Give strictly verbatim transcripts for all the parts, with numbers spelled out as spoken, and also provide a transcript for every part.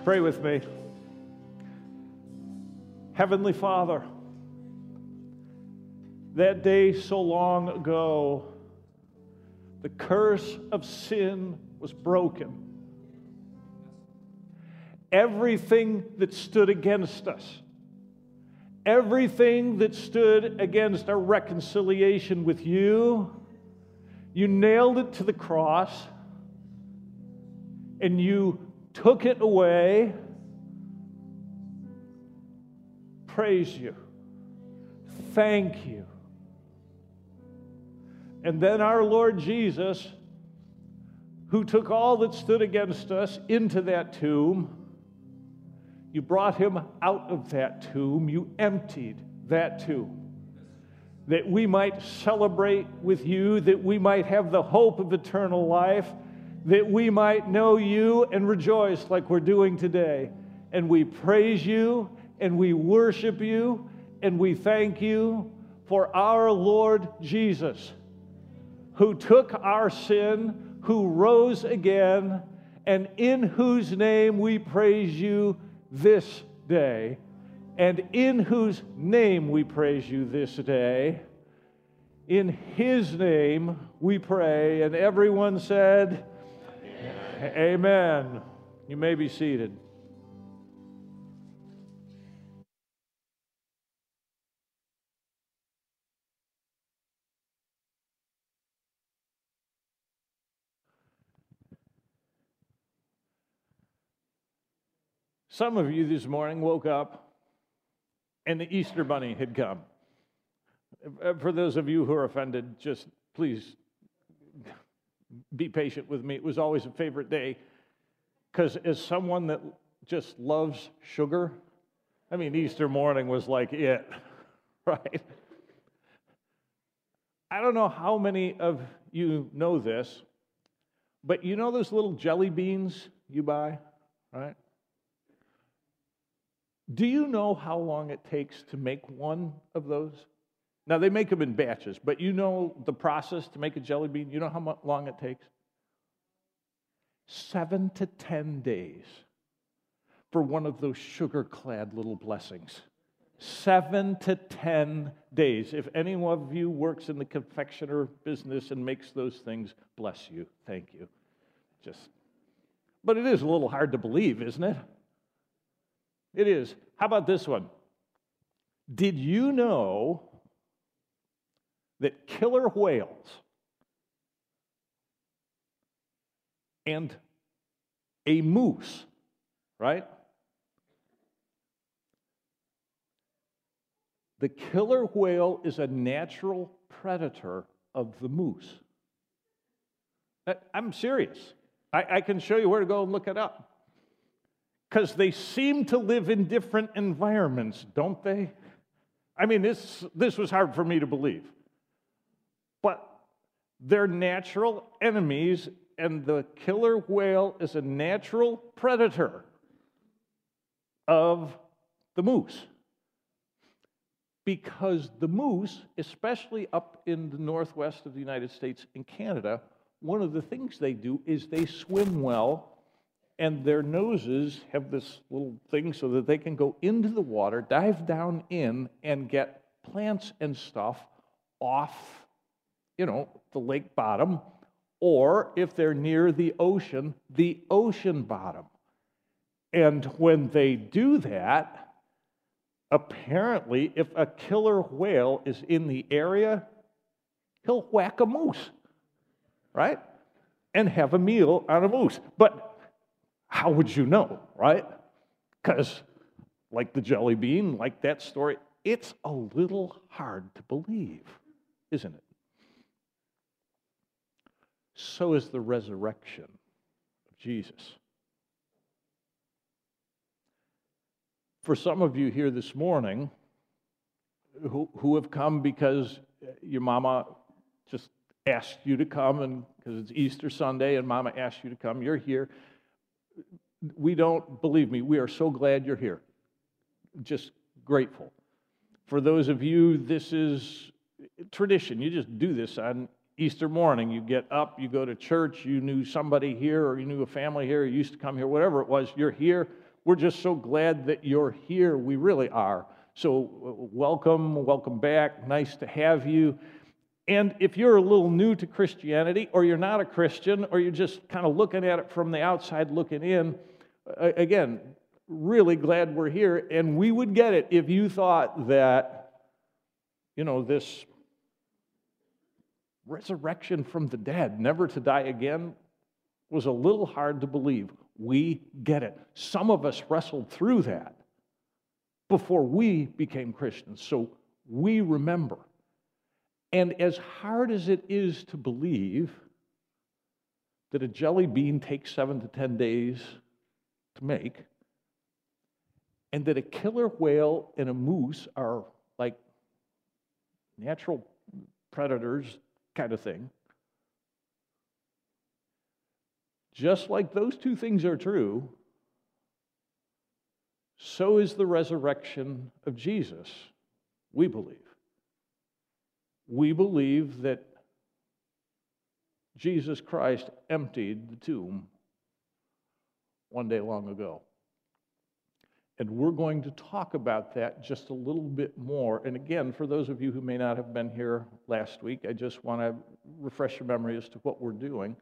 Pray with me. Heavenly Father, that day so long ago, the curse of sin was broken. Everything that stood against us, everything that stood against our reconciliation with you, you nailed it to the cross, and you took it away. Praise you. Thank you. And then our Lord Jesus, who took all that stood against us into that tomb, you brought him out of that tomb. You emptied that tomb, that we might celebrate with you, that we might have the hope of eternal life, that we might know you and rejoice like we're doing today. And we praise you, and we worship you, and we thank you for our Lord Jesus, who took our sin, who rose again, and in whose name we praise you this day, and in whose name we praise you this day. In his name we pray, and everyone said, Amen. Amen. You may be seated. Some of you this morning woke up and the Easter Bunny had come. For those of you who are offended, just please be patient with me. It was always a favorite day because as someone that just loves sugar, I mean, Easter morning was like it, right? I don't know how many of you know this, but you know those little jelly beans you buy, right? Do you know how long it takes to make one of those? Now, they make them in batches, but you know the process to make a jelly bean? You know how long it takes? Seven to ten days for one of those sugar-clad little blessings. Seven to ten days. If any one of you works in the confectioner business and makes those things, bless you. Thank you. Just, but it is a little hard to believe, isn't it? It is. How about this one? Did you know that killer whales and a moose, right? The killer whale is a natural predator of the moose. I'm serious. I, I can show you where to go and look it up. Because they seem to live in different environments, don't they? I mean, this, this was hard for me to believe. But they're natural enemies, and the killer whale is a natural predator of the moose. Because the moose, especially up in the northwest of the United States and Canada, one of the things they do is they swim well, and their noses have this little thing so that they can go into the water, dive down in, and get plants and stuff off, you know, the lake bottom, or if they're near the ocean, the ocean bottom. And when they do that, apparently, if a killer whale is in the area, he'll whack a moose, right? And have a meal on a moose. But how would you know, right? Because, like the jelly bean, like that story, it's a little hard to believe, isn't it? So is the resurrection of Jesus. For some of you here this morning who, who have come because your mama just asked you to come, and because it's Easter Sunday and mama asked you to come, you're here. We don't, believe me, we are so glad you're here. Just grateful. For those of you, this is tradition. You just do this on Easter morning. You get up, you go to church, you knew somebody here, or you knew a family here, you used to come here, whatever it was, you're here. we're just so glad that you're here. We really are. So welcome, welcome back. Nice to have you. And if you're a little new to Christianity, or you're not a Christian, or you're just kind of looking at it from the outside looking in, again, really glad we're here. And we would get it if you thought that, you know, this resurrection from the dead, never to die again, was a little hard to believe. We get it. Some of us wrestled through that before we became Christians, so we remember. And as hard as it is to believe that a jelly bean takes seven to ten days to make, and that a killer whale and a moose are like natural predators kind of thing, just like those two things are true, so is the resurrection of Jesus, we believe. We believe that Jesus Christ emptied the tomb one day long ago. And we're going to talk about that just a little bit more. And again, for those of you who may not have been here last week, I just want to refresh your memory as to what we're doing.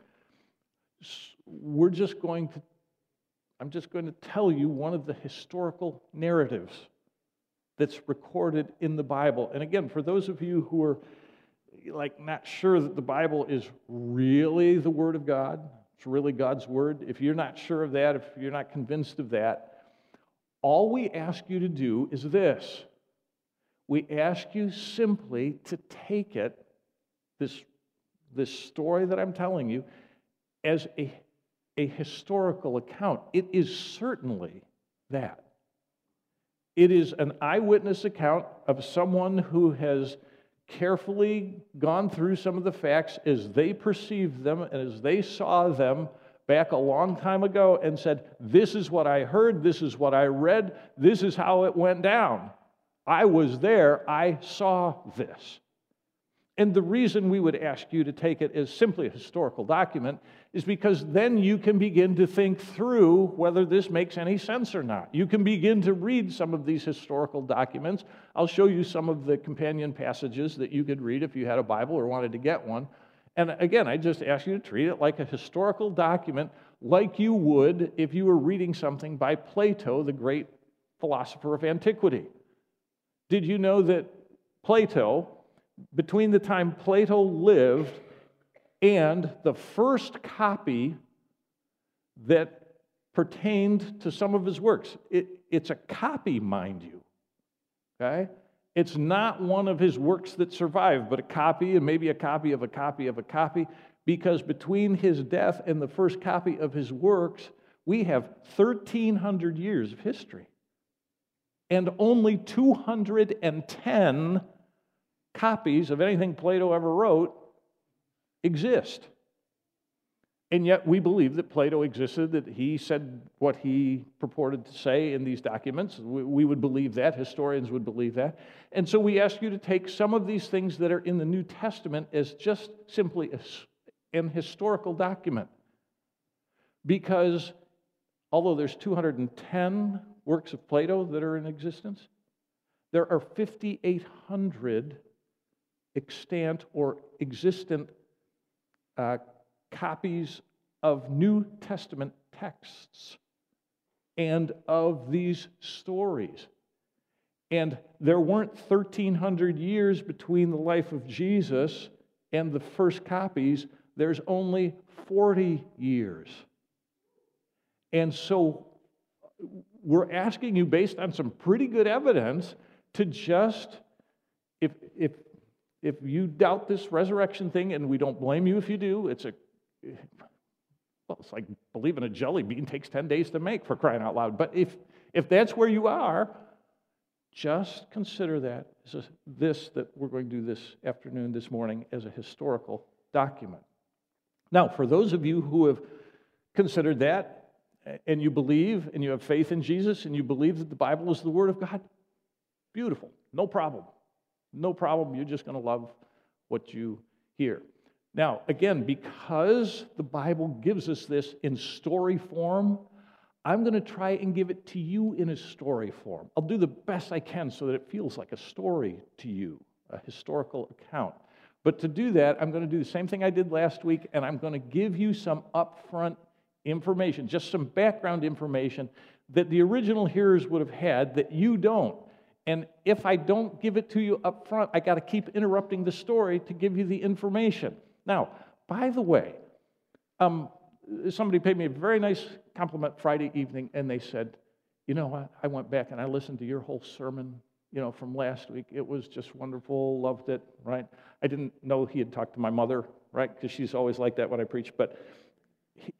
We're just going to, I'm just going to tell you one of the historical narratives that's recorded in the Bible. And again, for those of you who are like not sure that the Bible is really the Word of God, it's really God's Word, if you're not sure of that, if you're not convinced of that, all we ask you to do is this. We ask you simply to take it, this, this story that I'm telling you, as a, a historical account. It is certainly that. It is an eyewitness account of someone who has carefully gone through some of the facts as they perceived them and as they saw them back a long time ago and said, this is what I heard, this is what I read, this is how it went down. I was there, I saw this. And the reason we would ask you to take it as simply a historical document is because then you can begin to think through whether this makes any sense or not. You can begin to read some of these historical documents. I'll show you some of the companion passages that you could read if you had a Bible or wanted to get one. And again, I just ask you to treat it like a historical document, like you would if you were reading something by Plato, the great philosopher of antiquity. Did you know that Plato, between the time Plato lived and the first copy that pertained to some of his works, it, it's a copy, mind you, okay? It's not one of his works that survived, but a copy, and maybe a copy of a copy of a copy, because between his death and the first copy of his works, we have thirteen hundred years of history. And only two hundred ten copies of anything Plato ever wrote exist. And yet we believe that Plato existed, that he said what he purported to say in these documents. We, we would believe that. Historians would believe that. And so we ask you to take some of these things that are in the New Testament as just simply a, an historical document. Because although there's two hundred ten works of Plato that are in existence, there are fifty-eight hundred extant or existent uh, copies of New Testament texts and of these stories. And there weren't thirteen hundred years between the life of Jesus and the first copies. There's only forty years. And so we're asking you, based on some pretty good evidence, to just, if if if you doubt this resurrection thing, and we don't blame you if you do, it's a, well, it's like believing a jelly bean takes ten days to make, for crying out loud. But if if that's where you are, just consider that as a, this that we're going to do this afternoon, this morning, as a historical document. Now, for those of you who have considered that, and you believe, and you have faith in Jesus, and you believe that the Bible is the Word of God, beautiful, no problem. No problem, you're just going to love what you hear. Now, again, because the Bible gives us this in story form, I'm going to try and give it to you in a story form. I'll do the best I can so that it feels like a story to you, a historical account. But to do that, I'm going to do the same thing I did last week, and I'm going to give you some upfront information, just some background information that the original hearers would have had that you don't. And if I don't give it to you up front, I got to keep interrupting the story to give you the information. Now, by the way, um, somebody paid me a very nice compliment Friday evening, and they said, you know what, I went back and I listened to your whole sermon, you know, from last week. It was just wonderful, loved it, right? I didn't know he had talked to my mother, right, because she's always like that when I preach, but he,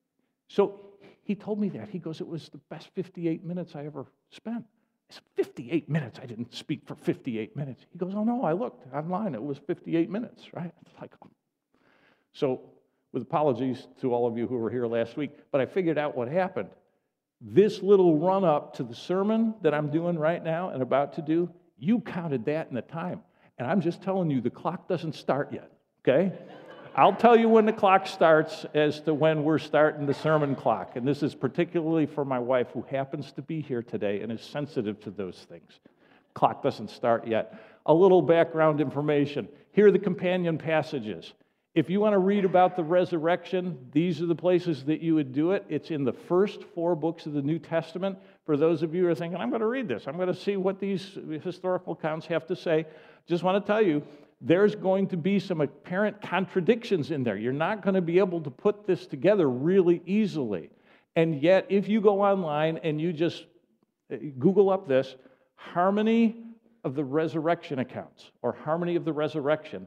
so he told me that. He goes, it was the best fifty-eight minutes I ever spent. I said, fifty-eight minutes? I didn't speak for fifty-eight minutes. He goes, oh no, I looked online. It was fifty-eight minutes, right? It's like, so with apologies to all of you who were here last week, but I figured out what happened. This little run-up to the sermon that I'm doing right now and about to do, you counted that in the time. And I'm just telling you, the clock doesn't start yet, okay? I'll tell you when the clock starts as to when we're starting the sermon clock. And this is particularly for my wife, who happens to be here today and is sensitive to those things. Clock doesn't start yet. A little background information. Here are the companion passages. If you want to read about the resurrection, these are the places that you would do it. It's in the first four books of the New Testament. For those of you who are thinking, I'm going to read this, I'm going to see what these historical accounts have to say, just want to tell you, there's going to be some apparent contradictions in there. You're not going to be able to put this together really easily. And yet, if you go online and you just Google up this, Harmony of the Resurrection accounts, or Harmony of the Resurrection,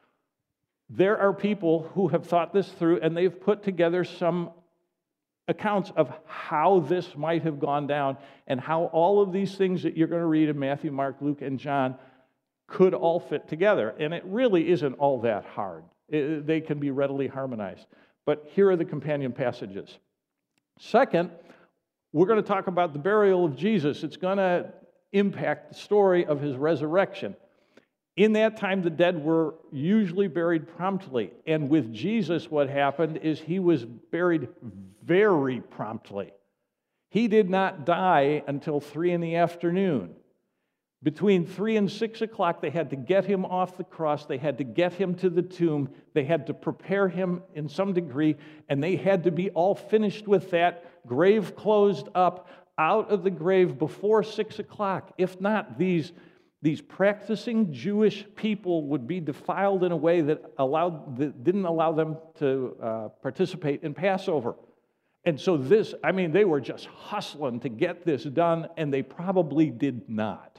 there are people who have thought this through, and they've put together some accounts of how this might have gone down and how all of these things that you're going to read in Matthew, Mark, Luke, and John could all fit together. And it really isn't all that hard. It, they can be readily harmonized. But here are the companion passages. Second, we're going to talk about the burial of Jesus. It's going to impact the story of his resurrection. In that time, the dead were usually buried promptly. And with Jesus, what happened is he was buried very promptly. He did not die until three in the afternoon. Between three and six o'clock, they had to get him off the cross. They had to get him to the tomb. They had to prepare him in some degree, and they had to be all finished with that, grave closed up, out of the grave before six o'clock. If not, these These practicing Jewish people would be defiled in a way that allowed that didn't allow them to uh, participate in Passover. And so this, I mean, they were just hustling to get this done, and they probably did not.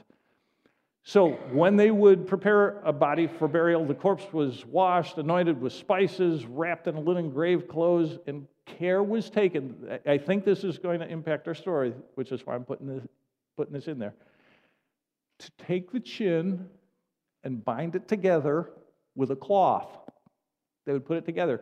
So when they would prepare a body for burial, the corpse was washed, anointed with spices, wrapped in linen grave clothes, and care was taken. I think this is going to impact our story, which is why I'm putting this, putting this in there. To take the chin and bind it together with a cloth. They would put it together.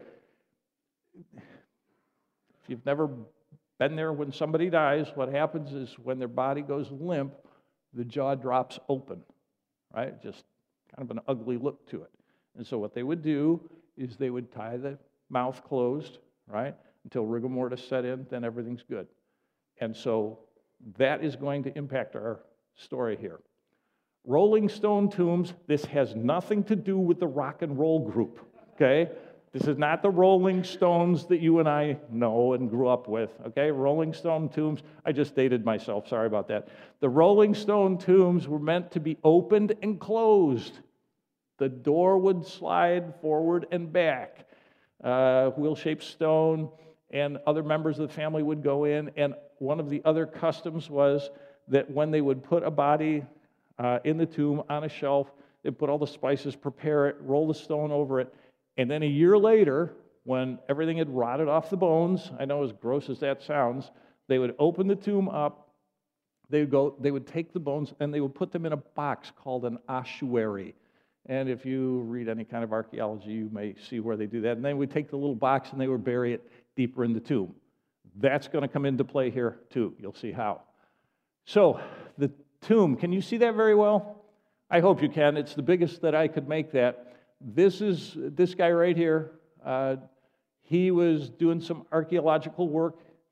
If you've never been there when somebody dies, what happens is when their body goes limp, the jaw drops open, right? Just kind of an ugly look to it. And so what they would do is they would tie the mouth closed, right, until rigor mortis set in, then everything's good. And so that is going to impact our story here. Rolling Stone tombs, this has nothing to do with the rock and roll group, okay? This is not the Rolling Stones that you and I know and grew up with, okay? Rolling Stone tombs, I just dated myself, sorry about that. The Rolling Stone tombs were meant to be opened and closed. The door would slide forward and back. Uh, wheel-shaped stone, and other members of the family would go in, and one of the other customs was that when they would put a body Uh, in the tomb on a shelf, they put all the spices, prepare it, roll the stone over it, and then a year later, when everything had rotted off the bones, I know as gross as that sounds, they would open the tomb up, they would go, they would take the bones and they would put them in a box called an ossuary. And if you read any kind of archaeology, you may see where they do that. And they would take the little box and they would bury it deeper in the tomb. That's going to come into play here too. You'll see how. So the tomb, can you see that very well? I hope you can. It's the biggest that I could make that. This is this guy right here. Uh, he was doing some archaeological work,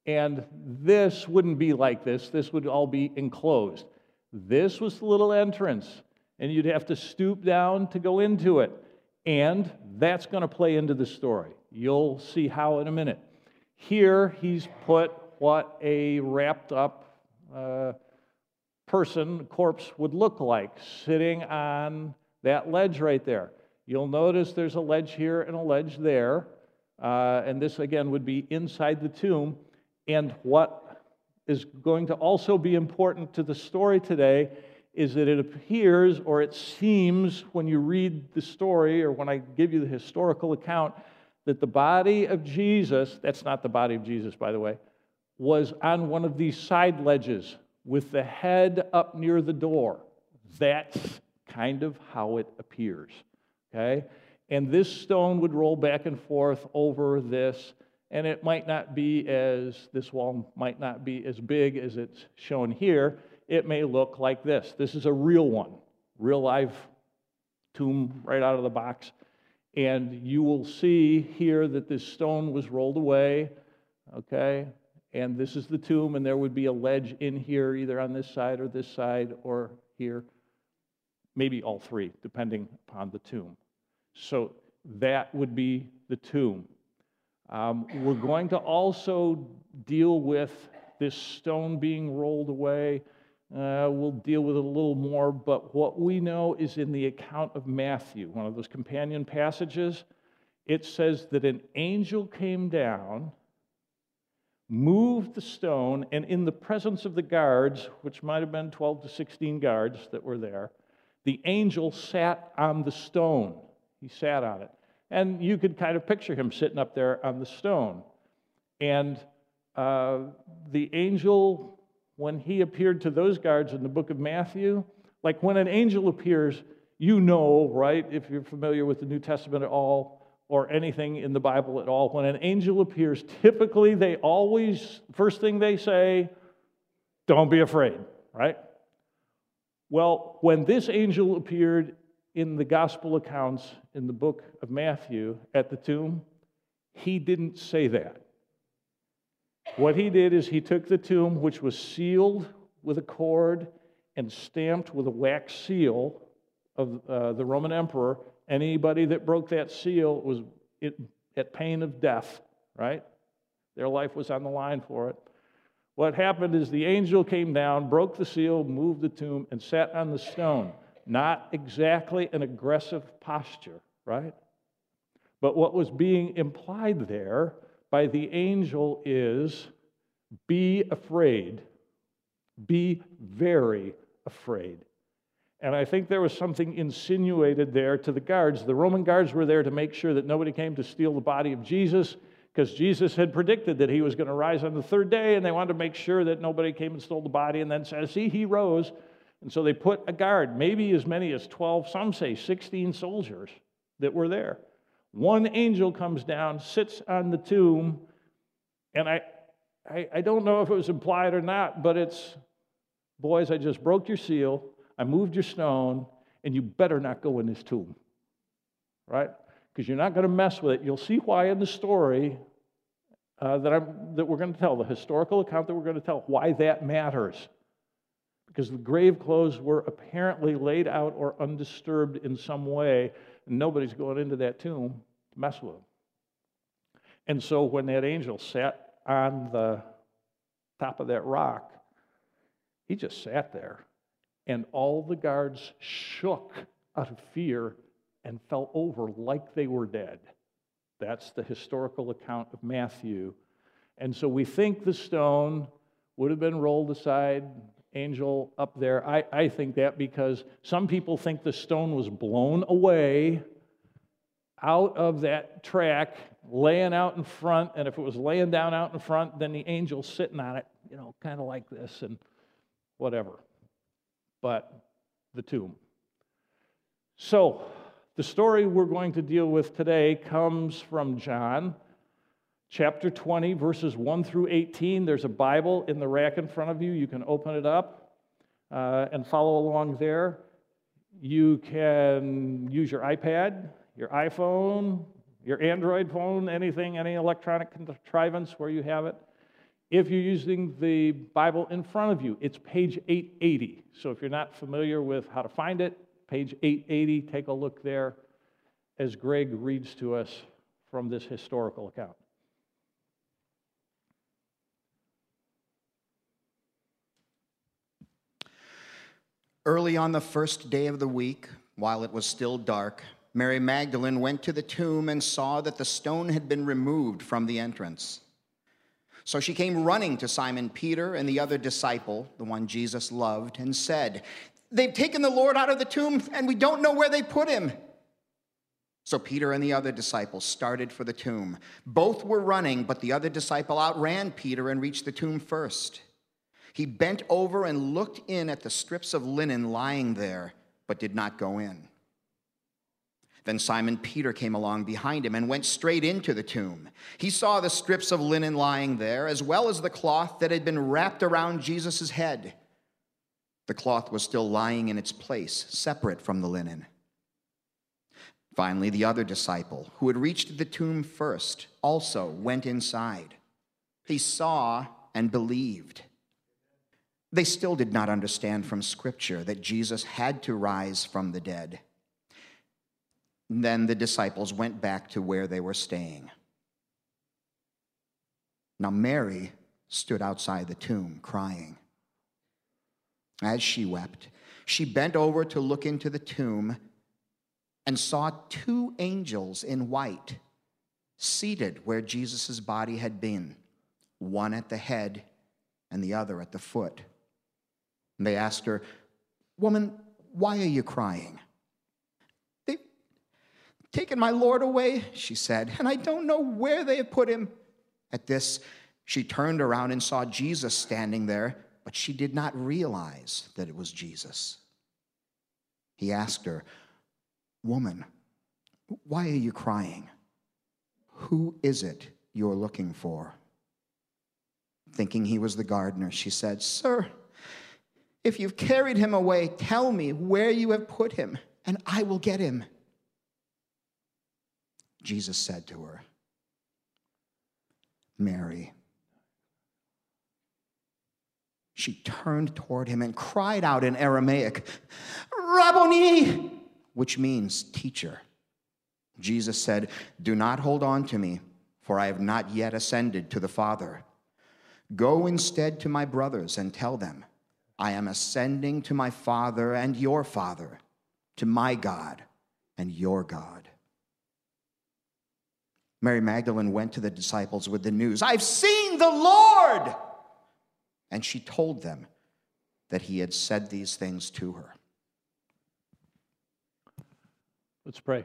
And this wouldn't be like this. This would all be enclosed. This was the little entrance, and you'd have to stoop down to go into it. And that's going to play into the story. You'll see how in a minute. Here, he's put what a wrapped up uh, person, corpse, would look like, sitting on that ledge right there. You'll notice there's a ledge here and a ledge there. Uh, and this, again, would be inside the tomb. And what is going to also be important to the story today is that it appears, or it seems when you read the story, or when I give you the historical account, that the body of Jesus, that's not the body of Jesus, by the way, was on one of these side ledges with the head up near the door. That's kind of how it appears, okay? And this stone would roll back and forth over this, and it might not be as, this wall might not be as big as it's shown here. It may look like this. This is a real one, real live tomb right out of the box. And you will see here that this stone was rolled away, okay? And this is the tomb, and there would be a ledge in here, either on this side or this side or here. Maybe all three, depending upon the tomb. So that would be the tomb. Um, we're going to also deal with this stone being rolled away. Uh, we'll deal with it a little more, but what we know is in the account of Matthew, one of those companion passages, it says that an angel came down, moved the stone, and in the presence of the guards, which might have been twelve to sixteen guards that were there, the angel sat on the stone. He sat on it. And you could kind of picture him sitting up there on the stone. And uh, the angel, when he appeared to those guards in the book of Matthew, like when an angel appears, you know, right, if you're familiar with the New Testament at all, or anything in the Bible at all, when an angel appears, typically they always, first thing they say, don't be afraid, right? Well, when this angel appeared in the gospel accounts in the book of Matthew at the tomb, he didn't say that. What he did is he took the tomb, which was sealed with a cord and stamped with a wax seal of uh, the Roman emperor. Anybody that broke that seal was at pain of death, right? Their life was on the line for it. What happened is the angel came down, broke the seal, moved the tomb, and sat on the stone. Not exactly an aggressive posture, right? But what was being implied there by the angel is, be afraid. Be very afraid. And I think there was something insinuated there to the guards. The Roman guards were there to make sure that nobody came to steal the body of Jesus, because Jesus had predicted that he was going to rise on the third day, and they wanted to make sure that nobody came and stole the body and then said, see, he rose. And so they put a guard, maybe as many as twelve, some say sixteen soldiers that were there. One angel comes down, sits on the tomb, and I, I, I don't know if it was implied or not, but it's, boys, I just broke your seal, I moved your stone, and you better not go in this tomb, right? Because you're not going to mess with it. You'll see why in the story uh, that, I'm, that we're going to tell, the historical account that we're going to tell, why that matters. Because the grave clothes were apparently laid out or undisturbed in some way, and nobody's going into that tomb to mess with them. And so when that angel sat on the top of that rock, he just sat there, and all the guards shook out of fear and fell over like they were dead. That's the historical account of Matthew. And so we think the stone would have been rolled aside, angel up there. I, I think that because some people think the stone was blown away out of that track, laying out in front, and if it was laying down out in front, then the angel's sitting on it, you know, kind of like this and whatever. But the tomb. So, the story we're going to deal with today comes from John chapter twenty, verses one through eighteen. There's a Bible in the rack in front of you. You can open it up uh, and follow along there. You can use your iPad, your iPhone, your Android phone, anything, any electronic contrivance where you have it. If you're using the Bible in front of you, it's page eight eighty. So if you're not familiar with how to find it, page eight eighty, take a look there as Greg reads to us from this historical account. Early on the first day of the week, while it was still dark, Mary Magdalene went to the tomb and saw that the stone had been removed from the entrance. So she came running to Simon Peter and the other disciple, the one Jesus loved, and said, "They've taken the Lord out of the tomb, and we don't know where they put him." So Peter and the other disciple started for the tomb. Both were running, but the other disciple outran Peter and reached the tomb first. He bent over and looked in at the strips of linen lying there, but did not go in. Then Simon Peter came along behind him and went straight into the tomb. He saw the strips of linen lying there, as well as the cloth that had been wrapped around Jesus' head. The cloth was still lying in its place, separate from the linen. Finally, the other disciple, who had reached the tomb first, also went inside. He saw and believed. They still did not understand from Scripture that Jesus had to rise from the dead. Then the disciples went back to where they were staying. Now Mary stood outside the tomb, crying. As she wept, she bent over to look into the tomb and saw two angels in white seated where Jesus' body had been, one at the head and the other at the foot. And they asked her, "Woman, why are you crying?" "They've taken my Lord away," she said, "and I don't know where they have put him." At this, she turned around and saw Jesus standing there, but she did not realize that it was Jesus. He asked her, "Woman, why are you crying? Who is it you're looking for?" Thinking he was the gardener, she said, "Sir, if you've carried him away, tell me where you have put him, and I will get him." Jesus said to her, "Mary." She turned toward him and cried out in Aramaic, "Rabboni!" which means teacher. Jesus said, "Do not hold on to me, for I have not yet ascended to the Father. Go instead to my brothers and tell them, I am ascending to my Father and your Father, to my God and your God." Mary Magdalene went to the disciples with the news, "I've seen the Lord!" And she told them that he had said these things to her. Let's pray.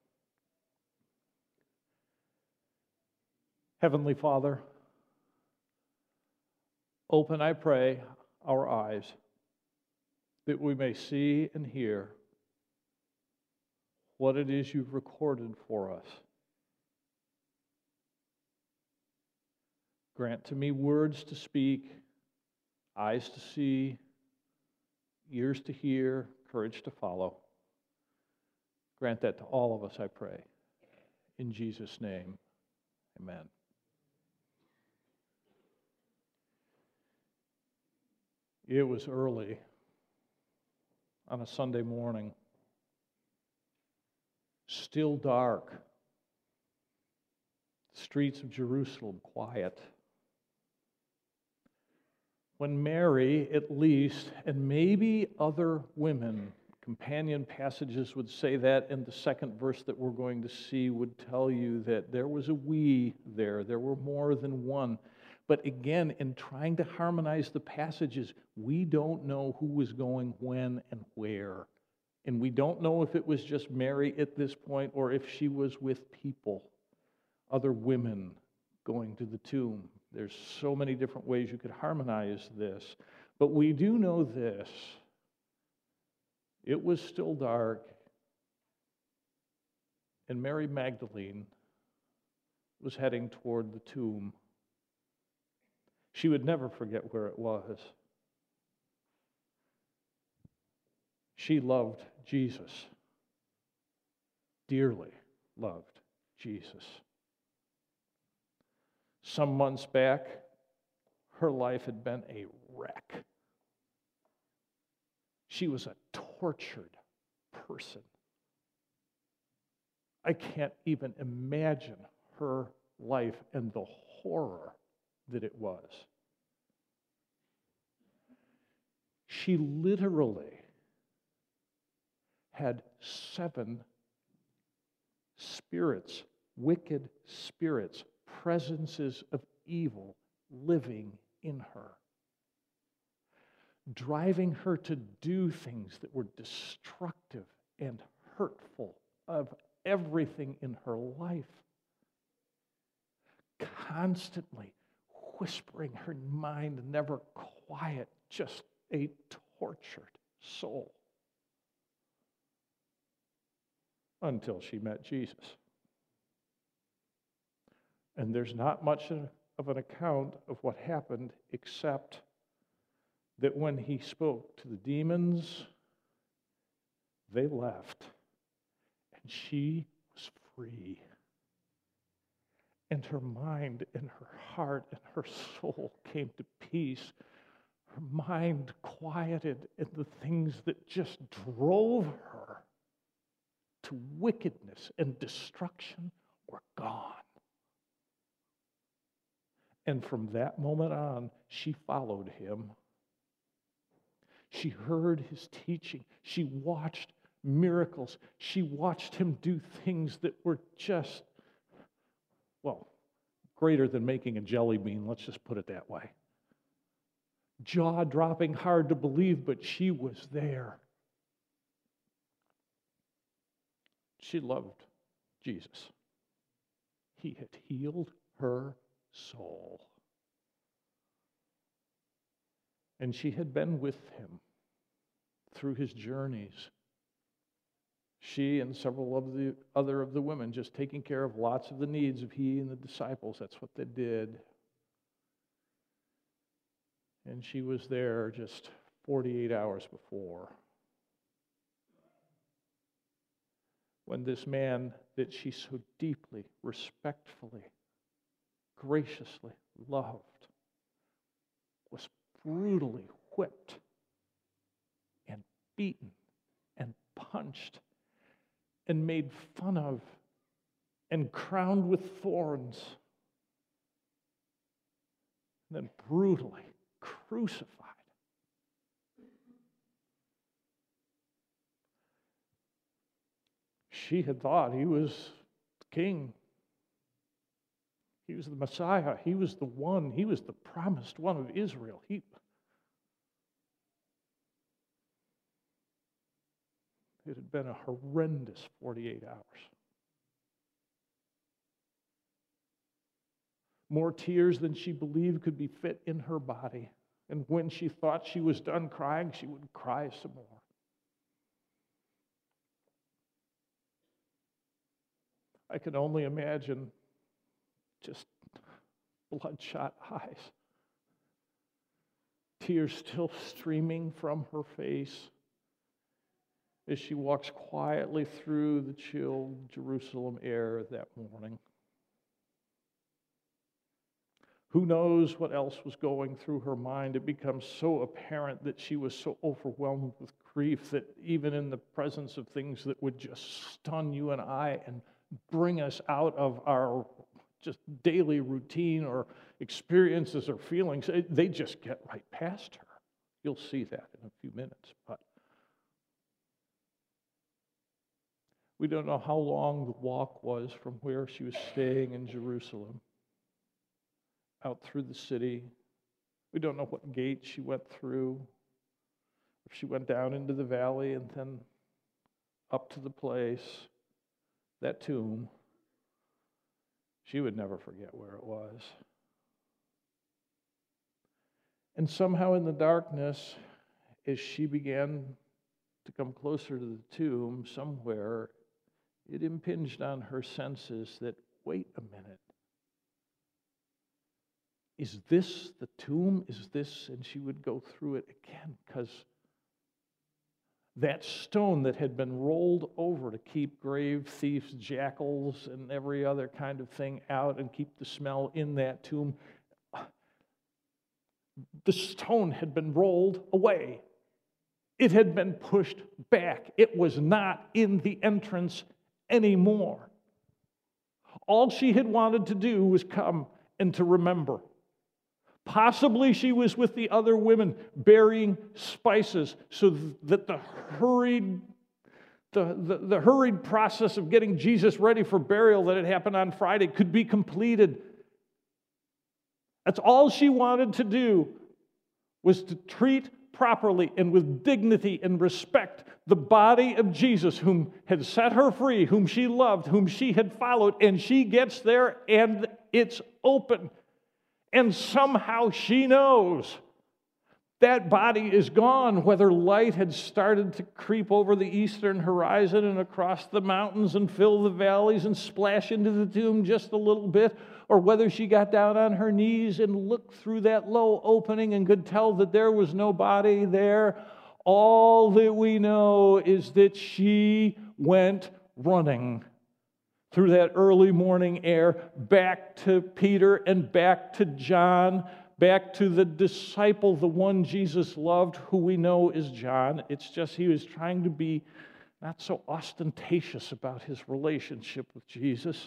Heavenly Father, open, I pray, our eyes that we may see and hear what it is you've recorded for us. Grant to me words to speak, eyes to see, ears to hear, courage to follow. Grant that to all of us, I pray. In Jesus' name, amen. It was early on a Sunday morning, still dark, streets of Jerusalem quiet, when Mary, at least, and maybe other women, companion passages would say that, in the second verse that we're going to see would tell you that there was a we there, there were more than one. But again, in trying to harmonize the passages, we don't know who was going when and where. And we don't know if it was just Mary at this point or if she was with people, other women going to the tomb. There's so many different ways you could harmonize this. But we do know this. It was still dark, and Mary Magdalene was heading toward the tomb. She would never forget where it was. She loved Jesus, dearly loved Jesus. Some months back, her life had been a wreck. She was a tortured person. I can't even imagine her life and the horror that it was. She literally had seven spirits, wicked spirits, presences of evil living in her, driving her to do things that were destructive and hurtful of everything in her life, constantly whispering her mind, never quiet, just a tortured soul. Until she met Jesus. And there's not much of an account of what happened except that when he spoke to the demons, they left, and she was free. And her mind and her heart and her soul came to peace. Her mind quieted, and the things that just drove her to wickedness and destruction were gone. And from that moment on, she followed him. She heard his teaching. She watched miracles. She watched him do things that were just, well, greater than making a jelly bean, let's just put it that way. Jaw-dropping, hard to believe, but she was there. She loved Jesus. He had healed her soul. And she had been with him through his journeys. She and several of the other of the women just taking care of lots of the needs of he and the disciples. That's what they did. And she was there just forty-eight hours before, when this man that she so deeply, respectfully, graciously loved was brutally whipped and beaten and punched and made fun of and crowned with thorns and then brutally crucified. She had thought he was the king. He was the Messiah. He was the one. He was the promised one of Israel. He, it had been a horrendous forty-eight hours. More tears than she believed could be fit in her body. And when she thought she was done crying, she would cry some more. I can only imagine just bloodshot eyes, tears still streaming from her face as she walks quietly through the chilled Jerusalem air that morning. Who knows what else was going through her mind? It becomes so apparent that she was so overwhelmed with grief that even in the presence of things that would just stun you and I and bring us out of our just daily routine or experiences or feelings, they just get right past her. You'll see that in a few minutes. But we don't know how long the walk was from where she was staying in Jerusalem out through the city. We don't know what gate she went through, if she went down into the valley and then up to the place, that tomb. She would never forget where it was. And somehow in the darkness, as she began to come closer to the tomb, somewhere it impinged on her senses that, wait a minute, is this the tomb? Is this? And she would go through it again, because that stone that had been rolled over to keep grave thieves, jackals, and every other kind of thing out and keep the smell in that tomb, The stone had been rolled away. It had been pushed back. It was not in the entrance anymore. All she had wanted to do was come and to remember. Possibly she was with the other women burying spices so that the hurried, the, the, the hurried process of getting Jesus ready for burial that had happened on Friday could be completed. That's all she wanted to do, was to treat properly and with dignity and respect the body of Jesus, whom had set her free, whom she loved, whom she had followed, and she gets there and it's open. And somehow she knows that body is gone, whether light had started to creep over the eastern horizon and across the mountains and fill the valleys and splash into the tomb just a little bit, or whether she got down on her knees and looked through that low opening and could tell that there was no body there. All that we know is that she went running through that early morning air back to Peter and back to John, back to the disciple, the one Jesus loved, who we know is John. It's just he was trying to be not so ostentatious about his relationship with Jesus.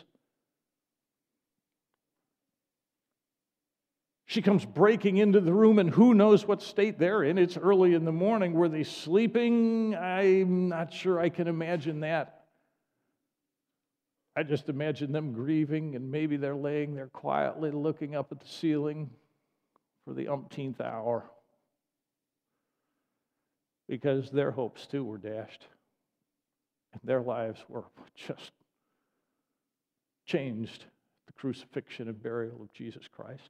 She comes breaking into the room, and who knows what state they're in. It's early in the morning. Were they sleeping? I'm not sure I can imagine that. I just imagine them grieving, and maybe they're laying there quietly looking up at the ceiling for the umpteenth hour, because their hopes too were dashed, and their lives were just changed at the crucifixion and burial of Jesus Christ.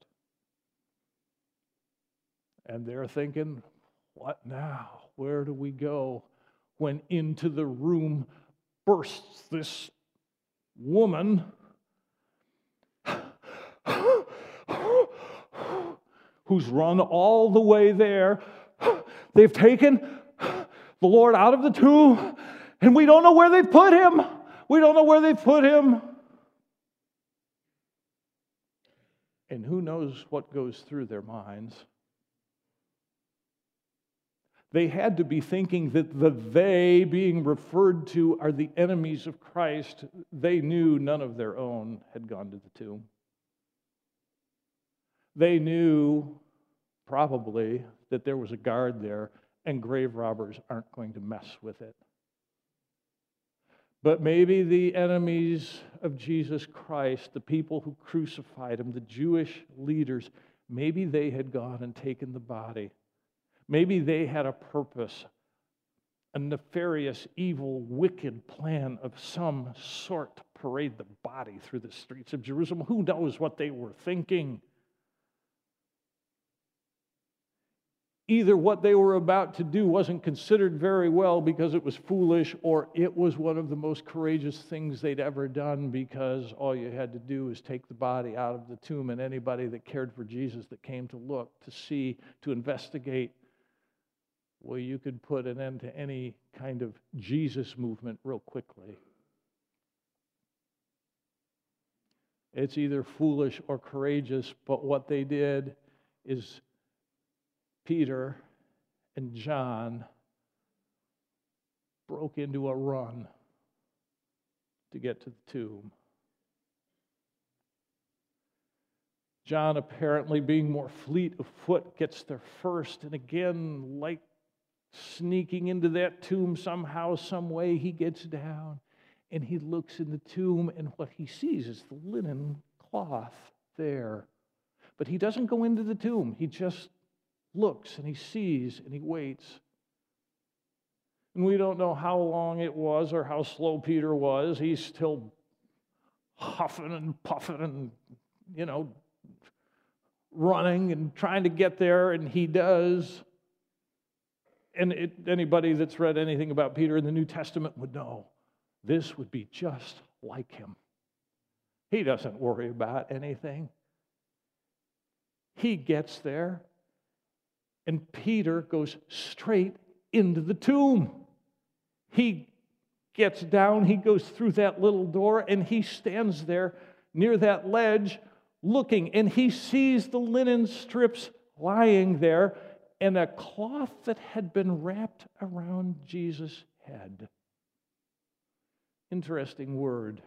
And they're thinking, what now? Where do we go? When into the room bursts this woman who's run all the way there. They've taken the Lord out of the tomb, and we don't know where they've put him. We don't know where they've put him. And who knows what goes through their minds. They had to be thinking that the they being referred to are the enemies of Christ. They knew none of their own had gone to the tomb. They knew probably that there was a guard there, and grave robbers aren't going to mess with it. But maybe the enemies of Jesus Christ, the people who crucified him, the Jewish leaders, maybe they had gone and taken the body. Maybe they had a purpose, a nefarious, evil, wicked plan of some sort to parade the body through the streets of Jerusalem. Who knows what they were thinking? Either what they were about to do wasn't considered very well because it was foolish, or it was one of the most courageous things they'd ever done, because all you had to do was take the body out of the tomb, and anybody that cared for Jesus that came to look, to see, to investigate, well, you could put an end to any kind of Jesus movement real quickly. It's either foolish or courageous, but what they did is Peter and John broke into a run to get to the tomb. John, apparently being more fleet of foot, gets there first, and again, like sneaking into that tomb somehow, some way, he gets down and he looks in the tomb, and what he sees is the linen cloth there. But he doesn't go into the tomb. He just looks and he sees and he waits. And we don't know how long it was or how slow Peter was. He's still huffing and puffing and, you know, running and trying to get there, and he does. And it, anybody that's read anything about Peter in the New Testament would know this would be just like him. He doesn't worry about anything. He gets there, and Peter goes straight into the tomb. He gets down, he goes through that little door, and he stands there near that ledge looking, and he sees the linen strips lying there, and a cloth that had been wrapped around Jesus' head. Interesting word.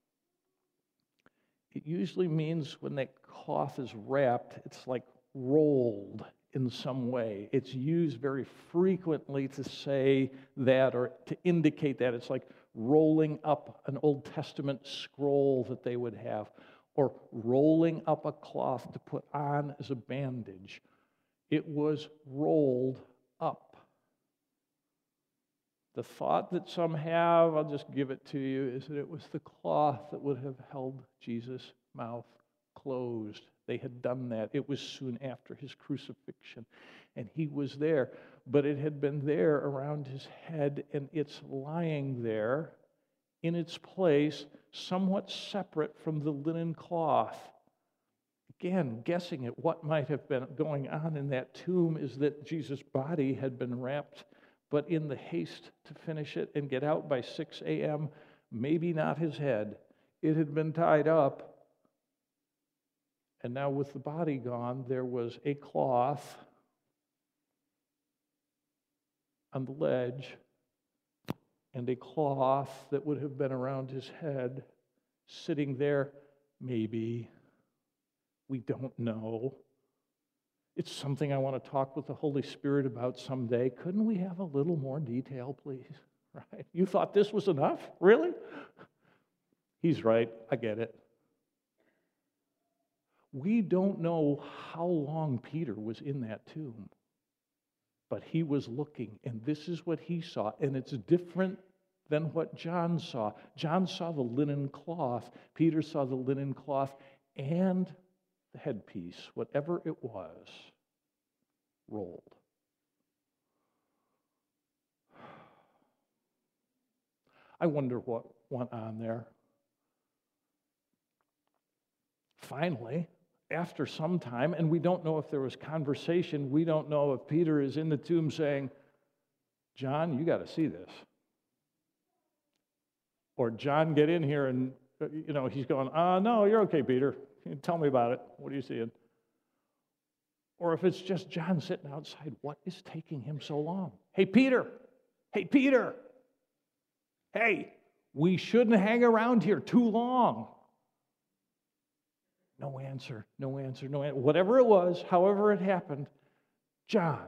It usually means when that cloth is wrapped, it's like rolled in some way. It's used very frequently to say that or to indicate that. It's like rolling up an Old Testament scroll that they would have, or rolling up a cloth to put on as a bandage. It was rolled up. The thought that some have, I'll just give it to you, is that it was the cloth that would have held Jesus' mouth closed. They had done that. It was soon after his crucifixion, and he was there. But it had been there around his head, and it's lying there in its place, somewhat separate from the linen cloth. Again, guessing at what might have been going on in that tomb is that Jesus' body had been wrapped, but in the haste to finish it and get out by six a.m., maybe not his head. It had been tied up. And now with the body gone, there was a cloth on the ledge and a cloth that would have been around his head sitting there, maybe. We don't know. It's something I want to talk with the Holy Spirit about someday. Couldn't we have a little more detail, please? Right? You thought this was enough? Really? He's right. I get it. We don't know how long Peter was in that tomb, but he was looking, and this is what he saw, and it's different than what John saw. John saw the linen cloth. Peter saw the linen cloth and the headpiece, whatever it was, rolled. I wonder what went on there. Finally, after some time, and we don't know if there was conversation, we don't know if Peter is in the tomb saying, John, you got to see this. Or John, get in here, and, you know, he's going, uh, no, you're okay, Peter. Tell me about it. What are you seeing? Or if it's just John sitting outside, what is taking him so long? Hey, Peter. Hey, Peter. Hey, we shouldn't hang around here too long. No answer, no answer, no answer. Whatever it was, however it happened, John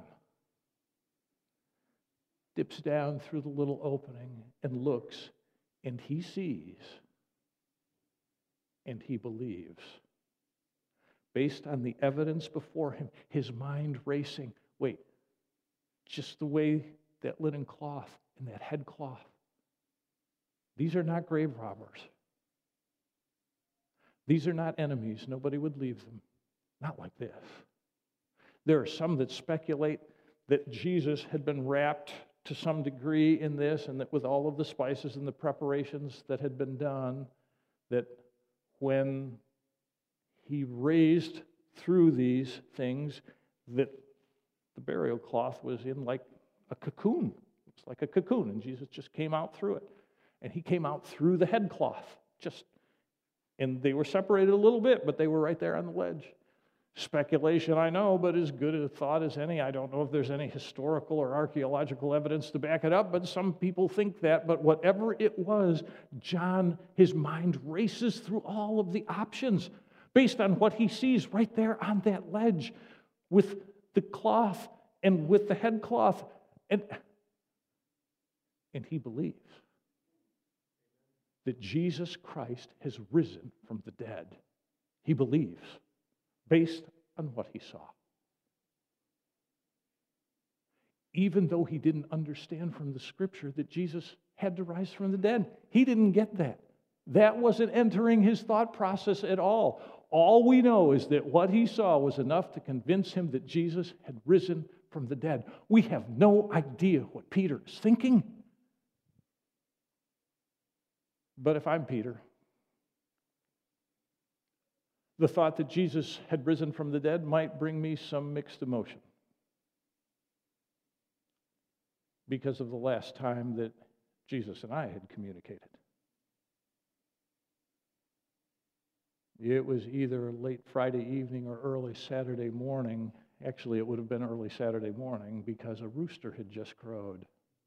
dips down through the little opening and looks, and he sees, and he believes. Based on the evidence before him, his mind racing. Wait, just the way that linen cloth and that head cloth, these are not grave robbers. These are not enemies. Nobody would leave them. Not like this. There are some that speculate that Jesus had been wrapped to some degree in this, and that with all of the spices and the preparations that had been done, that when he raised through these things, that the burial cloth was in like a cocoon. It's like a cocoon, and Jesus just came out through it. And he came out through the head cloth, just And they were separated a little bit, but they were right there on the ledge. Speculation, I know, but as good a thought as any. I don't know if there's any historical or archaeological evidence to back it up, but some people think that. But whatever it was, John, his mind races through all of the options based on what he sees right there on that ledge with the cloth and with the head cloth. And, and he believes that Jesus Christ has risen from the dead. He believes, based on what he saw. Even though he didn't understand from the Scripture that Jesus had to rise from the dead. He didn't get that. That wasn't entering his thought process at all. All we know is that what he saw was enough to convince him that Jesus had risen from the dead. We have no idea what Peter is thinking. But if I'm Peter, the thought that Jesus had risen from the dead might bring me some mixed emotion because of the last time that Jesus and I had communicated. It was either late Friday evening or early Saturday morning, Actually, it would have been early Saturday morning because a rooster had just crowed.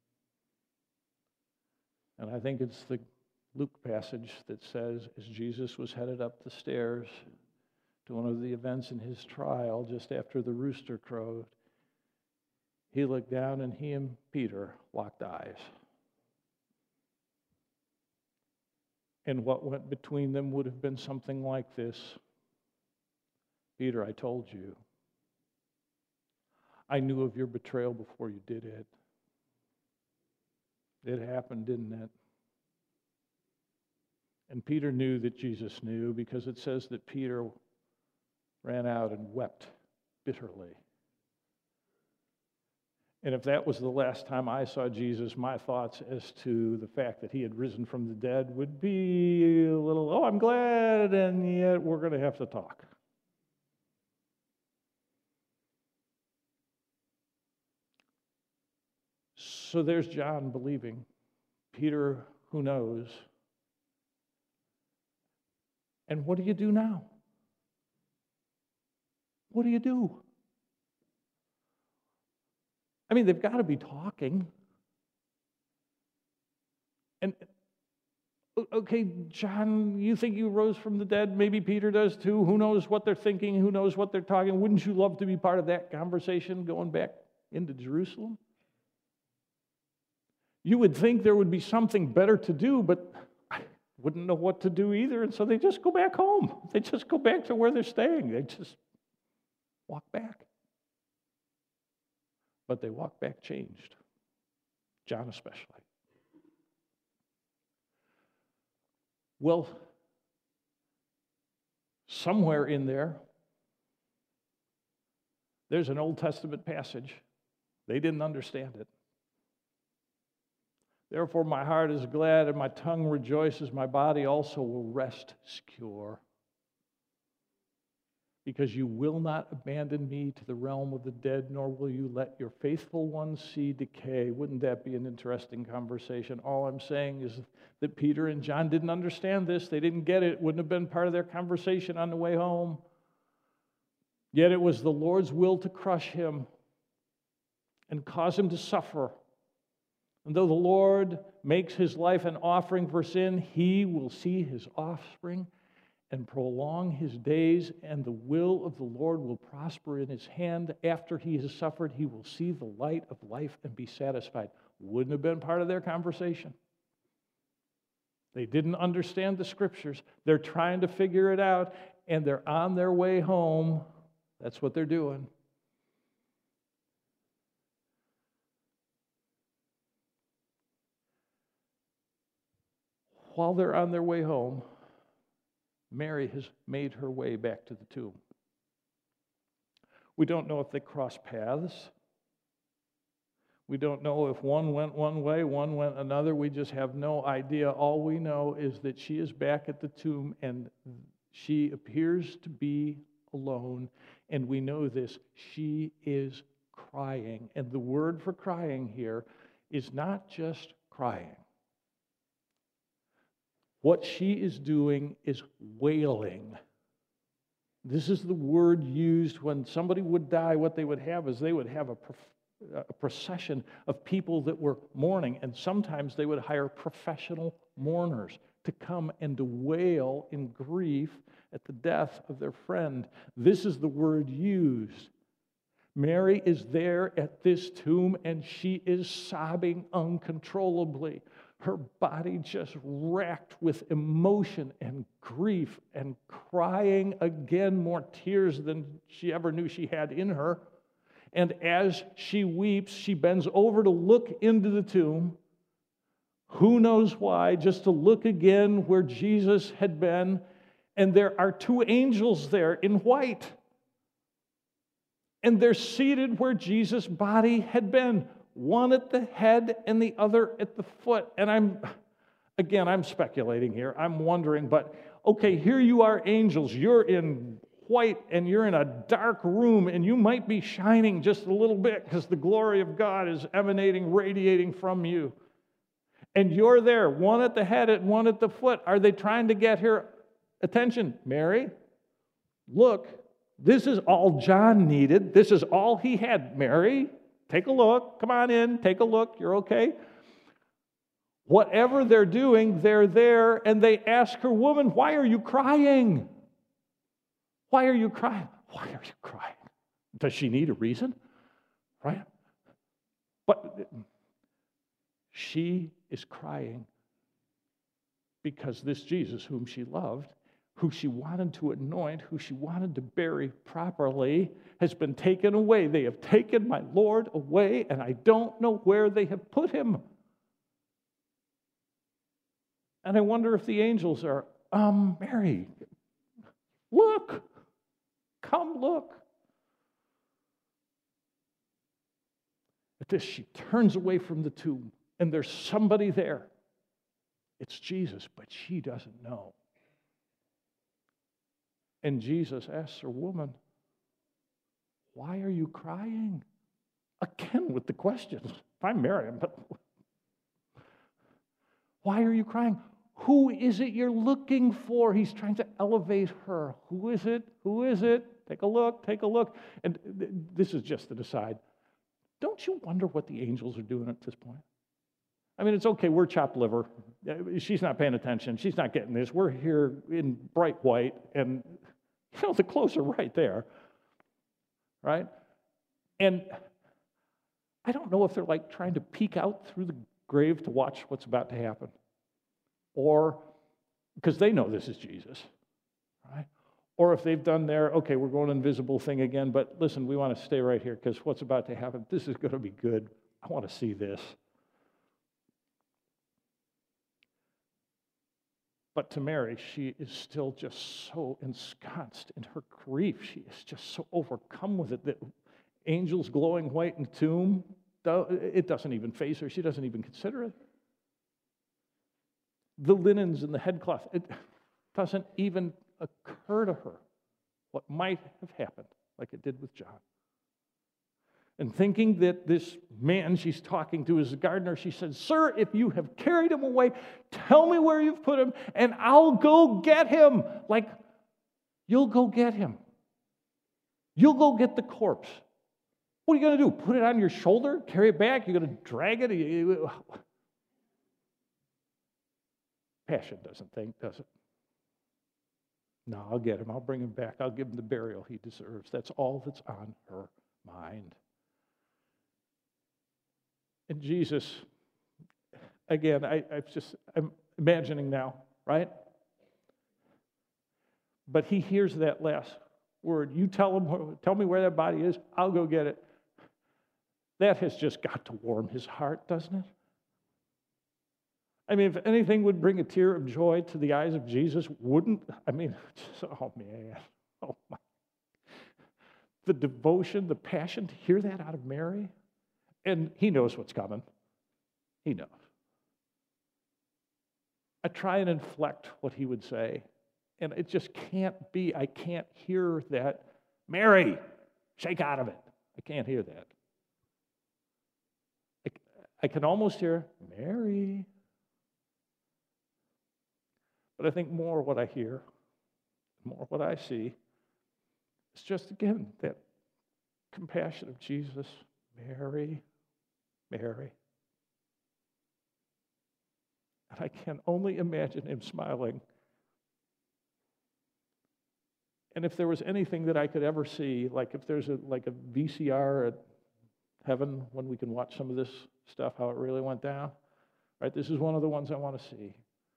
And I think it's the Luke passage that says, as Jesus was headed up the stairs to one of the events in his trial, just after the rooster crowed, he looked down and he and Peter locked eyes. And what went between them would have been something like this. Peter, I told you. I knew of your betrayal before you did it. It happened, didn't it? And Peter knew that Jesus knew, because it says that Peter ran out and wept bitterly. And if that was the last time I saw Jesus, my thoughts as to the fact that he had risen from the dead would be a little, oh, I'm glad, and yet we're going to have to talk. So there's John believing. Peter, who knows? And what do you do now? What do you do? I mean, they've got to be talking. And, okay, John, you think you rose from the dead? Maybe Peter does too. Who knows what they're thinking? Who knows what they're talking? Wouldn't you love to be part of that conversation going back into Jerusalem? You would think there would be something better to do, but I wouldn't know what to do either, and so they just go back home. They just go back to where they're staying. They just walk back. But they walk back changed. John especially. Well, somewhere in there, there's an Old Testament passage. They didn't understand it. Therefore, my heart is glad and my tongue rejoices. My body also will rest secure. Because you will not abandon me to the realm of the dead, nor will you let your faithful ones see decay. Wouldn't that be an interesting conversation? All I'm saying is that Peter and John didn't understand this. They didn't get it. It wouldn't have been part of their conversation on the way home. Yet it was the Lord's will to crush him and cause him to suffer. And though the Lord makes his life an offering for sin, he will see his offspring and prolong his days, and the will of the Lord will prosper in his hand. After he has suffered, he will see the light of life and be satisfied. Wouldn't have been part of their conversation. They didn't understand the scriptures. They're trying to figure it out, and they're on their way home. That's what they're doing. While they're on their way home, Mary has made her way back to the tomb. We don't know if they crossed paths. We don't know if one went one way, one went another. We just have no idea. All we know is that she is back at the tomb, and she appears to be alone. And we know this. She is crying. And the word for crying here is not just crying. What she is doing is wailing. This is the word used when somebody would die. What they would have is they would have a, a procession of people that were mourning, and sometimes they would hire professional mourners to come and to wail in grief at the death of their friend. This is the word used. Mary is there at this tomb, and she is sobbing uncontrollably. Her body just racked with emotion and grief and crying again, more tears than she ever knew she had in her. And as she weeps, she bends over to look into the tomb. Who knows why? Just to look again where Jesus had been. And there are two angels there in white. And they're seated where Jesus' body had been. One at the head and the other at the foot. And I'm, again, I'm speculating here. I'm wondering, but okay, here you are, angels. You're in white and you're in a dark room, and you might be shining just a little bit because the glory of God is emanating, radiating from you. And you're there, one at the head and one at the foot. Are they trying to get her attention? Mary, look, This is all John needed. This is all he had. Mary, take a look. Come on in. Take a look. You're okay. Whatever they're doing, they're there, and they ask her, woman, why are you crying? Why are you crying? Why are you crying? Does she need a reason? Right? But she is crying because this Jesus, whom she loved, who she wanted to anoint, who she wanted to bury properly, has been taken away. They have taken my Lord away, and I don't know where they have put him. And I wonder if the angels are, um, Mary, look, come look. At this, she turns away from the tomb, and there's somebody there. It's Jesus, but she doesn't know. And Jesus asks her, woman, why are you crying? Again with the questions. I'm Mary, but why are you crying? Who is it you're looking for? He's trying to elevate her. Who is it? Who is it? Take a look, take a look. And th- this is just an aside. Don't you wonder what the angels are doing at this point? I mean, it's okay, we're chopped liver. She's not paying attention. She's not getting this. We're here in bright white, and, you know, the clothes are right there, right? And I don't know if they're like trying to peek out through the grave to watch what's about to happen, or because they know this is Jesus, right? Or if they've done their, okay, we're going invisible thing again, but listen, we want to stay right here because what's about to happen, this is going to be good. I want to see this. But to Mary, she is still just so ensconced in her grief. She is just so overcome with it that angels glowing white in the tomb, it doesn't even faze her. She doesn't even consider it. The linens and the headcloth, it doesn't even occur to her what might have happened, like it did with John. And thinking that this man she's talking to is the gardener, she said, sir, if you have carried him away, tell me where you've put him, and I'll go get him. Like, you'll go get him. You'll go get the corpse. What are you going to do? Put it on your shoulder? Carry it back? You're going to drag it? Passion doesn't think, does it? No, I'll get him. I'll bring him back. I'll give him the burial he deserves. That's all that's on her mind. And Jesus, again, I, I've just, I'm imagining now, right? But he hears that last word. You tell him, tell me where that body is. I'll go get it. That has just got to warm his heart, doesn't it? I mean, if anything would bring a tear of joy to the eyes of Jesus, wouldn't, I mean, just, oh man, oh my. The devotion, the passion to hear that out of Mary. And he knows what's coming. He knows. I try and inflect what he would say, and it just can't be, I can't hear that, Mary, shake out of it. I can't hear that. I, I can almost hear, Mary. But I think more what I hear, more what I see, is just, again, that compassion of Jesus. Mary, Mary. And I can only imagine him smiling. And if there was anything that I could ever see, like if there's a like a V C R at heaven when we can watch some of this stuff, how it really went down, right? This is one of the ones I want to see.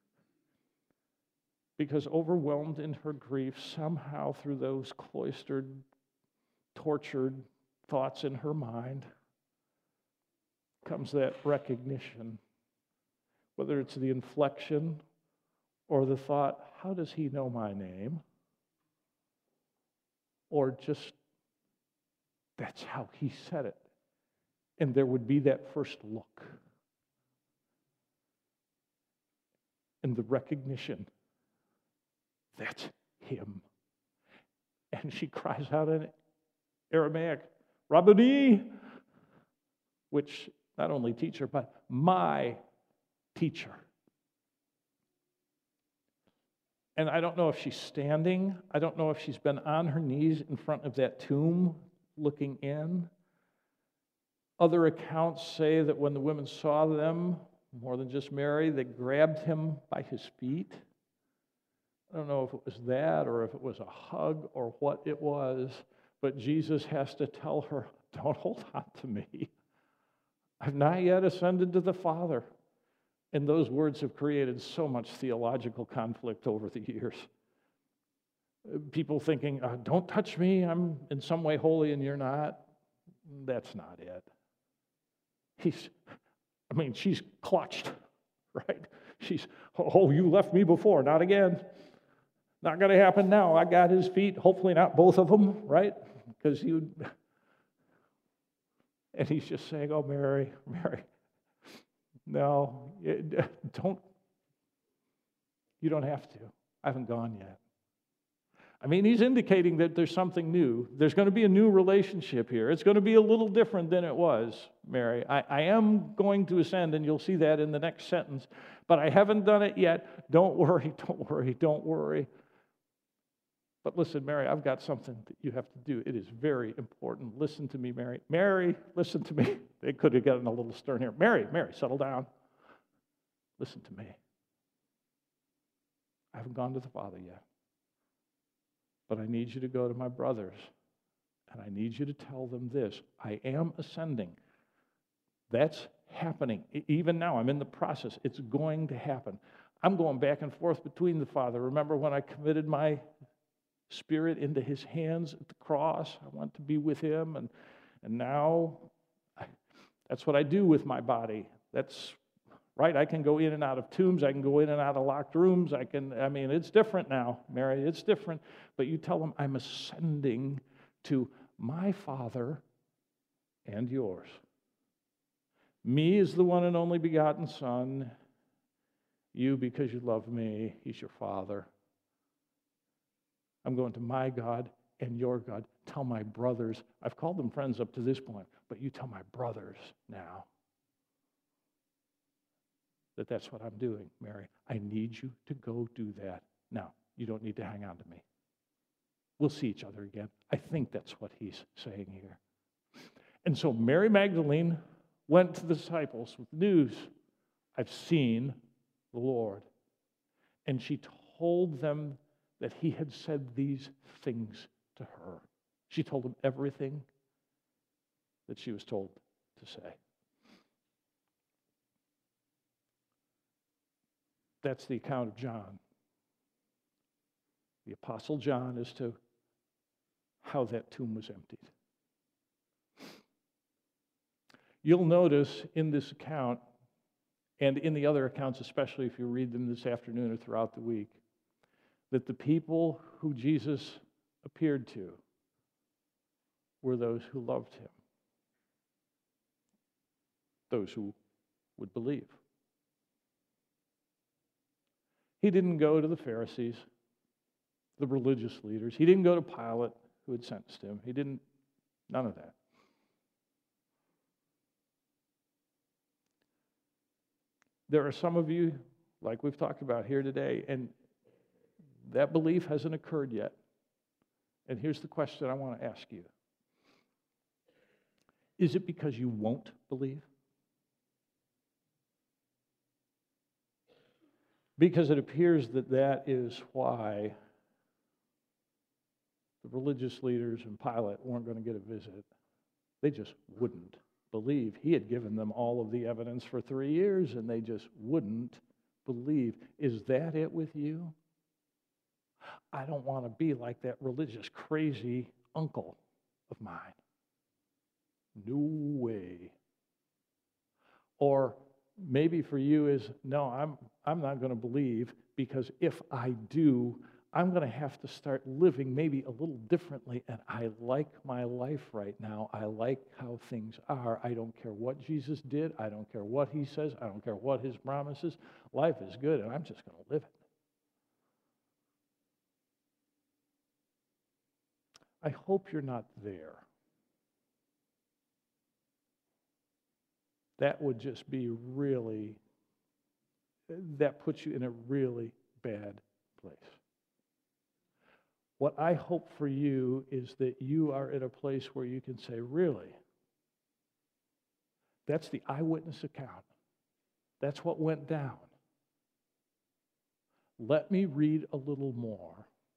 Because overwhelmed in her grief, somehow through those cloistered, tortured thoughts in her mind, comes that recognition, whether it's the inflection or the thought, how does he know my name? Or just, that's how he said it. And there would be that first look. And the recognition, that's him. And she cries out in Aramaic, Rabboni, which not only teacher, but my teacher. And I don't know if she's standing. I don't know if she's been on her knees in front of that tomb looking in. Other accounts say that when the women saw them, more than just Mary, they grabbed him by his feet. I don't know if it was that or if it was a hug or what it was, but Jesus has to tell her, don't hold on to me. I've not yet ascended to the Father. And those words have created so much theological conflict over the years. People thinking, uh, don't touch me, I'm in some way holy and you're not. That's not it. He's, I mean, she's clutched, right? She's, oh, you left me before, not again. Not going to happen now. I got his feet, hopefully not both of them, right? Because you, and he's just saying, oh, Mary, Mary, no, don't, you don't have to. I haven't gone yet. I mean, he's indicating that there's something new. There's going to be a new relationship here. It's going to be a little different than it was, Mary. I, I am going to ascend, and you'll see that in the next sentence, but I haven't done it yet. Don't worry, don't worry, don't worry. But listen, Mary, I've got something that you have to do. It is very important. Listen to me, Mary. Mary, listen to me. They could have gotten a little stern here. Mary, Mary, settle down. Listen to me. I haven't gone to the Father yet. But I need you to go to my brothers, and I need you to tell them this. I am ascending. That's happening. Even now, I'm in the process. It's going to happen. I'm going back and forth between the Father. Remember when I committed my spirit into his hands at the cross? I want to be with him, and, and now I, that's what I do with my body. That's right. I can go in and out of tombs. I can go in and out of locked rooms. I can, I mean, it's different now, Mary. It's different. But you tell them I'm ascending to my Father and yours. Me is the one and only begotten Son. You, because you love me, he's your Father. I'm going to my God and your God. Tell my brothers. I've called them friends up to this point, but you tell my brothers now that that's what I'm doing, Mary. I need you to go do that. Now, you don't need to hang on to me. We'll see each other again. I think that's what he's saying here. And so Mary Magdalene went to the disciples with news. I've seen the Lord. And she told them that he had said these things to her. She told them everything that she was told to say. That's the account of John, the Apostle John, as to how that tomb was emptied. You'll notice in this account, and in the other accounts, especially if you read them this afternoon or throughout the week, that the people who Jesus appeared to were those who loved him, those who would believe. He didn't go to the Pharisees, the religious leaders. He didn't go to Pilate, who had sentenced him. He didn't, none of that. There are some of you, like we've talked about here today, and that belief hasn't occurred yet. And here's the question I want to ask you. Is it because you won't believe? Because it appears that that is why the religious leaders and Pilate weren't going to get a visit. They just wouldn't believe. He had given them all of the evidence for three years, and they just wouldn't believe. Is that it with you? I don't want to be like that religious, crazy uncle of mine. No way. Or maybe for you is, no, I'm I'm not going to believe, because if I do, I'm going to have to start living maybe a little differently, and I like my life right now. I like how things are. I don't care what Jesus did. I don't care what he says. I don't care what his promises. Life is good, and I'm just going to live it. I hope you're not there. That would just be really, that puts you in a really bad place. What I hope for you is that you are at a place where you can say, really? That's the eyewitness account. That's what went down. Let me read a little more.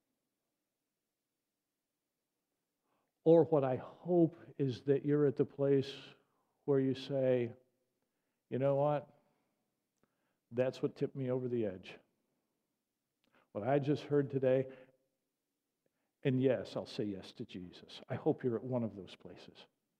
Or what I hope is that you're at the place where you say, you know what? That's what tipped me over the edge. What I just heard today, and yes, I'll say yes to Jesus. I hope you're at one of those places.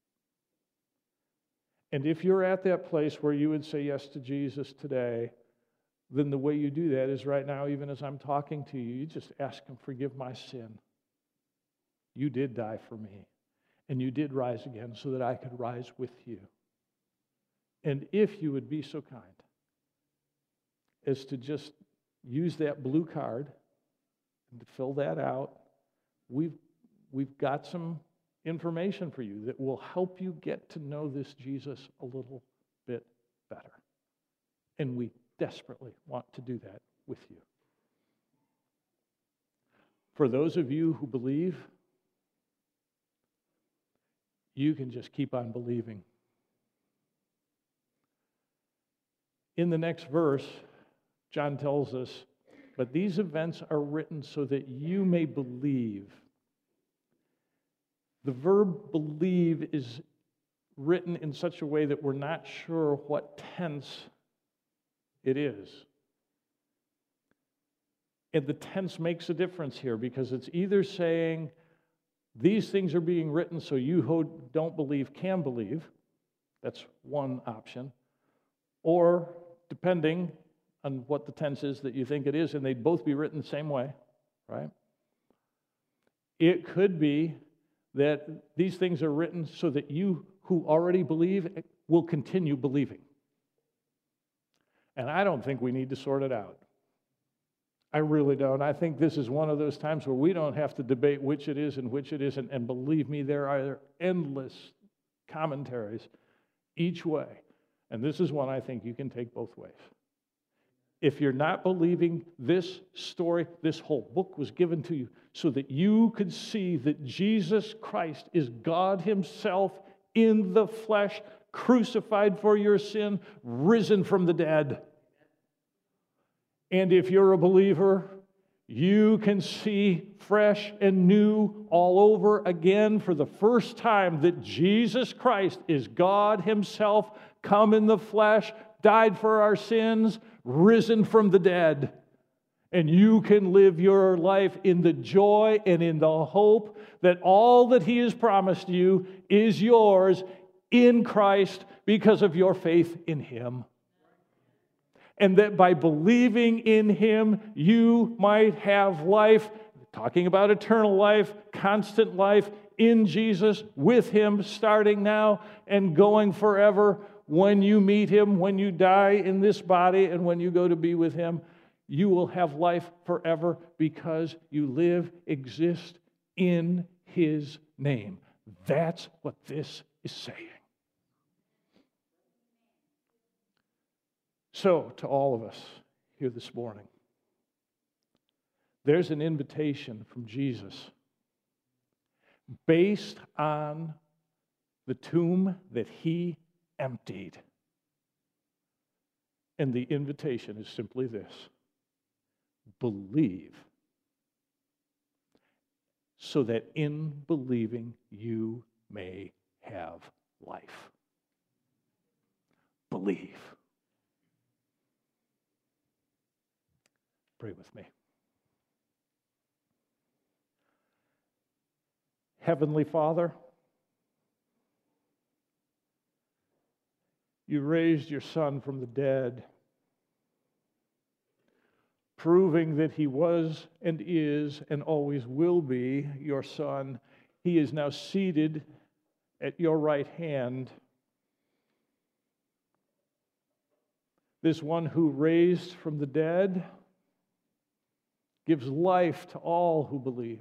And if you're at that place where you would say yes to Jesus today, then the way you do that is right now, even as I'm talking to you, you just ask him, forgive my sin. You did die for me, and you did rise again so that I could rise with you. And if you would be so kind as to just use that blue card and to fill that out, we've, we've got some information for you that will help you get to know this Jesus a little bit better. And we desperately want to do that with you. For those of you who believe, you can just keep on believing. In the next verse, John tells us, but these events are written so that you may believe. The verb believe is written in such a way that we're not sure what tense it is. And the tense makes a difference here because it's either saying these things are being written so you who don't believe can believe. That's one option. Or, depending on what the tense is that you think it is, and they'd both be written the same way, right? It could be that these things are written so that you who already believe will continue believing. And I don't think we need to sort it out. I really don't. I think this is one of those times where we don't have to debate which it is and which it isn't. And believe me, there are endless commentaries each way. And this is one I think you can take both ways. If you're not believing this story, this whole book was given to you so that you could see that Jesus Christ is God himself in the flesh, crucified for your sin, risen from the dead. And if you're a believer, you can see fresh and new all over again for the first time that Jesus Christ is God himself, come in the flesh, died for our sins, risen from the dead. And you can live your life in the joy and in the hope that all that he has promised you is yours in Christ because of your faith in him. And that by believing in him, you might have life, talking about eternal life, constant life in Jesus, with him, starting now and going forever. When you meet him, when you die in this body, and when you go to be with him, you will have life forever because you live, exist in his name. That's what this is saying. So, to all of us here this morning, there's an invitation from Jesus based on the tomb that he emptied. And the invitation is simply this: believe, so that in believing you may have life. Believe. Pray with me. Heavenly Father, you raised your Son from the dead, proving that he was and is and always will be your Son. He is now seated at your right hand. This one who raised from the dead gives life to all who believe.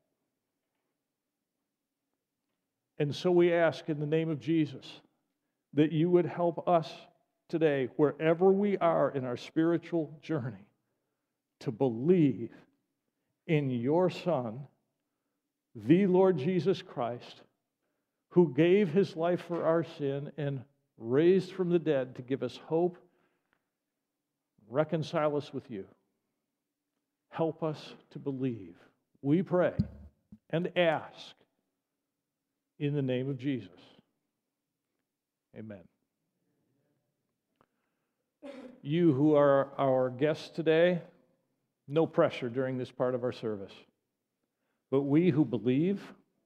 And so we ask in the name of Jesus that you would help us today, wherever we are in our spiritual journey, to believe in your Son the Lord Jesus Christ, who gave his life for our sin and raised from the dead to give us hope, reconcile us with you. Help us to believe. We pray and ask in the name of Jesus. Amen. You who are our guests today, no pressure during this part of our service. But we who believe,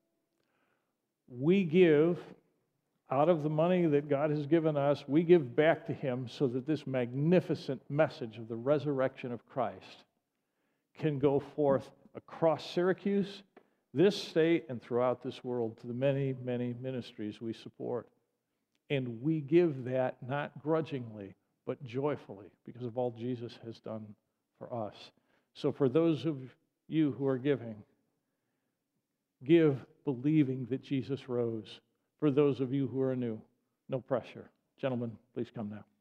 we give out of the money that God has given us, we give back to him so that this magnificent message of the resurrection of Christ can go forth across Syracuse, this state, and throughout this world to the many, many ministries we support. And we give that not grudgingly, but joyfully because of all Jesus has done for us. So for those of you who are giving, give believing that Jesus rose. For those of you who are new, no pressure. Gentlemen, please come now.